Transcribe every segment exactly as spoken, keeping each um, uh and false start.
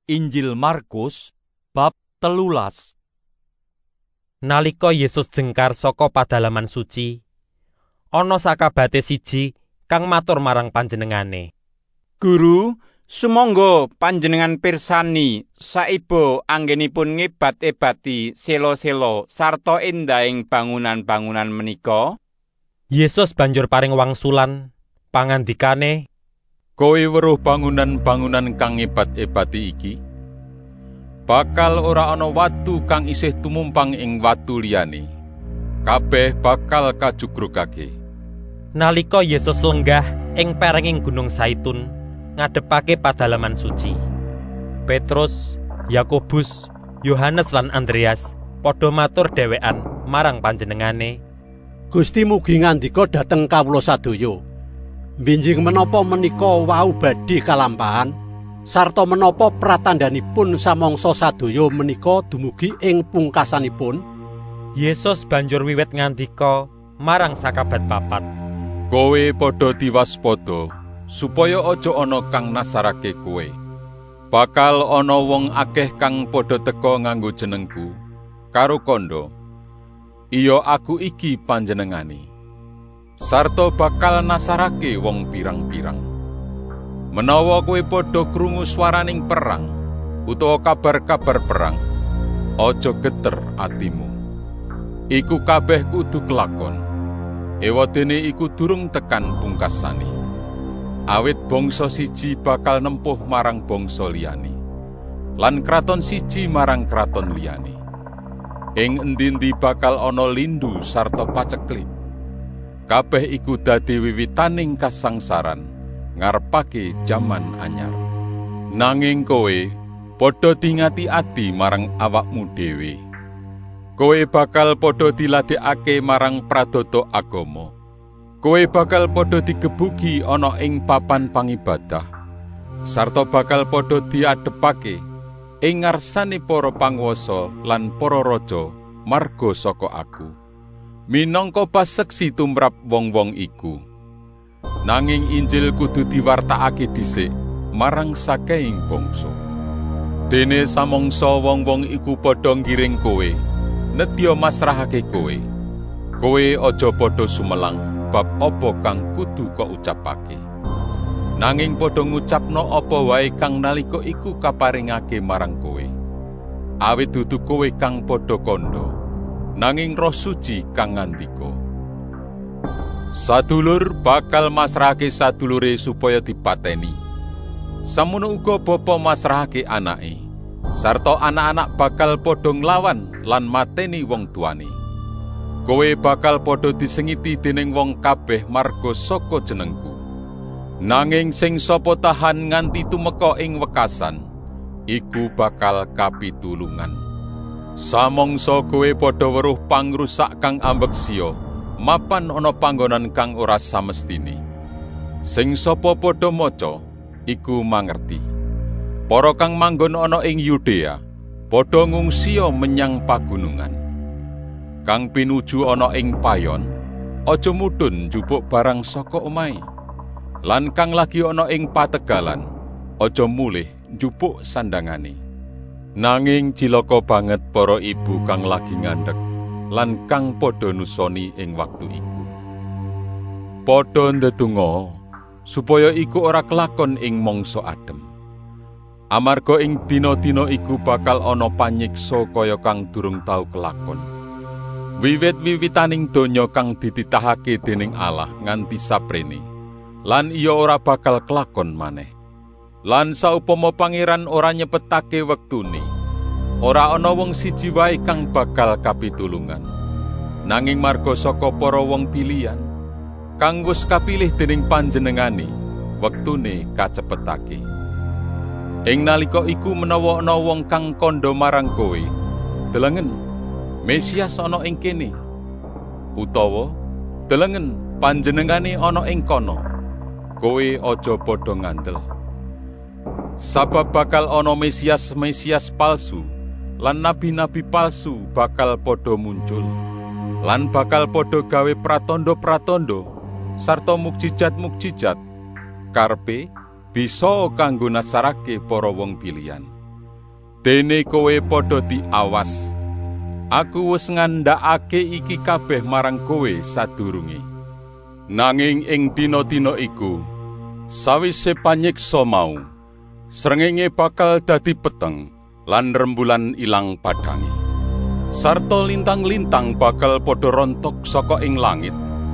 Injil Markus bab telulas. Nalika Yesus jengkar saka padalaman suci, ana sakabate siji kang matur marang panjenengane, "Guru, sumangga panjenengan pirsani saiba anggenipun ngebat-ebati sela-sela sarta endahing bangunan-bangunan menika?" Yesus banjur paring wangsulan pangandikane, "Kowe weruh bangunan-bangunan kang ngebat-ebati iki? Bakal ora ana watu kang isih tumumpang ing watu liyane. Kabeh bakal kajugrugake." Nalika Yesus lenggah ing perenging Gunung Zaitun, ngadepake padalaman suci, Petrus, Yakobus, Yohanes lan Andreas padha matur dhewekan marang panjenengane, "Gusti mugi ngandika dhateng kawula sadaya. Benjing menapa menika wau badhe kalampahan, sarta menapa pratandanipun samangsa sadaya menika dumugi ing pungkasanipun?" Yesus banjur wiwit ngandika marang sakabat papat, "Kowe padha diwaspada supaya aja ana kang nasarake kowe. Bakal ana wong akeh kang padha teka nganggo jenengku karo kandha, 'Iya aku iki panjenengane.' Sarta bakal nasarake wong pirang-pirang. Menawa kowe padha krungu swaraning perang utawa kabar-kabar perang, aja geter atimu. Iku kabeh kudu kelakon. Ewadene iku durung tekan pungkasane. Awit bangsa siji bakal nempuh marang bangsa liyane, lan kraton siji marang kraton liyane. Ing endi-endi bakal ana lindu sarta paceklip. Kabeh iku dadi wiwitaning kasangsaran ngarepake jaman anyar. Nanging kowe padha dingati-ati marang awakmu dhewe. Kowe bakal padha diladekake marang pradata agama. Kowe bakal padha digebuki ana ing papan pangibadah, sarta bakal padha diadepake ing ngarsane para panguwasa lan para raja marga saka aku, minangka paseksi tumrap wong-wong iku. Nanging Injil kudu diwartakake dhisik marang sakehing bangsa. Dene samangsa wong-wong iku padha ngiring kowe, nedya masrahake kowe, kowe aja padha sumelang bab apa kang kudu kok ucapake. Nanging padha ngucapno apa wae kang nalika iku kaparingake marang kowe. Awit dudu kowe kang padha kandha, nanging Roh Suci kang ngandika. Sadulur bakal masrahake sadulure supaya dipateni. Samono uga bapa masrahake anake, sarta anak-anak bakal padha nglawan lan mateni wong tuane. Kowe bakal padha disengiti dening wong kabeh marga saka jenengku. Nanging sing sapa tahan nganti tumeka ing wekasan, iku bakal kapitulungan. Samangsa kowe padha weruh pangrusak kang ambeksia mapan ana panggonan kang ora samestine. Sing sapa padha maca, iku mangerti. Para kang manggon ana ing Yudea padha ngungsia menyang pagunungan. Kang pinuju ana ing payon, aja mudhun njupuk barang saka omahe. Lan kang lagi ana ing pategalan, aja mulih njupuk sandangane. Nanging cilaka banget para ibu kang lagi ngandhek lan kang padha nusoni ing waktu iku. Padha ndedonga supaya iku ora kelakon ing mangsa adhem. Amarga ing dina-dina iku bakal ana panyiksa kaya kang durung tau kelakon. Wiwit-wiwitaning donya kang dititahake dening Allah nganti saprene, lan iya ora bakal kelakon maneh. Lan saupama pangeran ora nyepetake wektune, ora ana wong siji wae kang bakal kapitulungan. Nanging marga saka para wong pilihan kang wis kapilih dening panjenengane, wektune kacepetake. Ing nalika iku menawa ana wong kang kandha marang kowe, delengen Mesias ana ing kene, utawa delengen panjenengane ana ing kono, kowe aja padha ngandel. Sabab bakal ana Mesias-Mesias palsu lan nabi-nabi palsu bakal padha muncul, lan bakal padha gawe pratandha-pratandha sarta mukjizat-mukjizat karepe bisa kanggo nasarake para wong pilihan. Dene kowe padha diawas. Aku wis ngandhakake iki kabeh marang kowe sadurunge. Nanging ing dina-dina iku, sawise panyiksa mau, srengenge bakal dadi peteng lan rembulan ilang padange. Sarta lintang-lintang bakal padha rontok saka ing langit.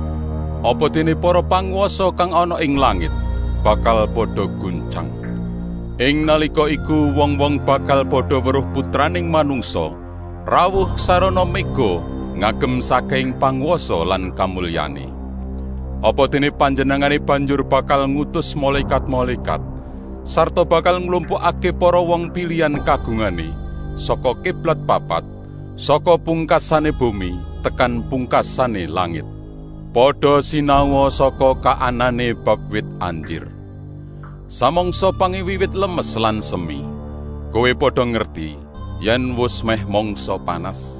Apa dene para panguwasa kang ana ing langit bakal padha guncang. Ing nalika iku wong-wong bakal padha weruh putraning manungsa rawuh sarana mega ngagem saking panguwasa lan kamulyane. Apa dene panjenengane banjur bakal ngutus malaikat-malaikat sarta bakal nglumpukake para wong pilihan kagungane saka kiblat papat, saka pungkasane bumi tekan pungkasane langit. Padha sinau saka kaanane bab wit anjir. Samangsa pangiwiwit lemes lan semi, kowe padha ngerti yen wis meh mangsa panas.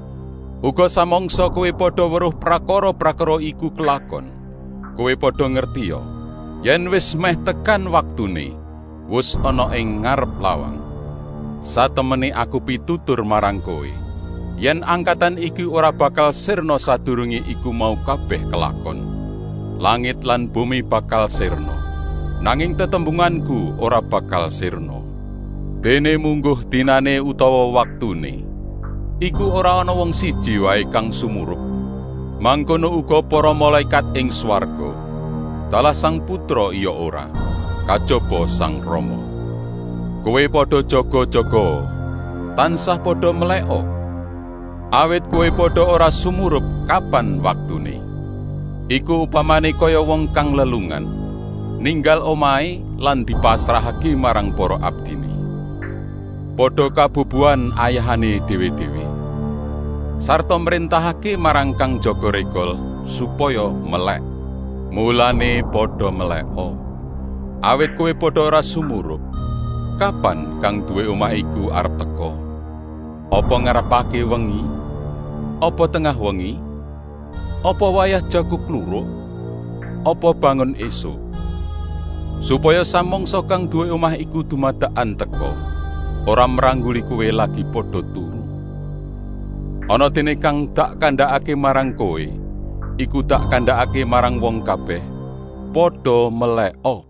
Uga samangsa kowe padha weruh prakara-prakara iku kelakon, kowe padha ngerti ya yen wis meh tekan waktune, wis ana ing ngarep lawang. Satemene aku pitutur marang kowe, yen angkatan iki ora bakal sirna sadurunge iku mau kabeh kelakon. Langit lan bumi bakal sirna, nanging tetembunganku ora bakal sirna. Dene mungguh dinane utawa waktune, iku ora ana wong siji wae kang sumurup. Mangkono uga para malaikat ing swarga. Dalah Sang Putra iya ora, kajaba Sang Rama. Kowe padha jaga-jaga, tansah padha meleka. Awit kowe padha ora sumurup kapan waktune. Iku upamane kaya wong kang lelungan, ninggal omahe lan dipasrahake marang para abdine. Padha kabubuhan ayahane dhewe-dhewe. Sarta mrentahake marang kang jaga regol supaya melek. Mulane padha meleka. Awit kowe padha ora sumurup. Kapan kang duwe omah iku arep teka? Apa ngarepake wengi? Apa tengah wengi? Apa wayah jago kluruk? Apa bangun esuk? Supaya samangsa kang duwe omah iku dumadakan teka, ora mrangguli kowe lagi padha turu. Ana dene kang dak kandhakake marang kowe, iku dak kandhakake marang wong kabeh padha meleka.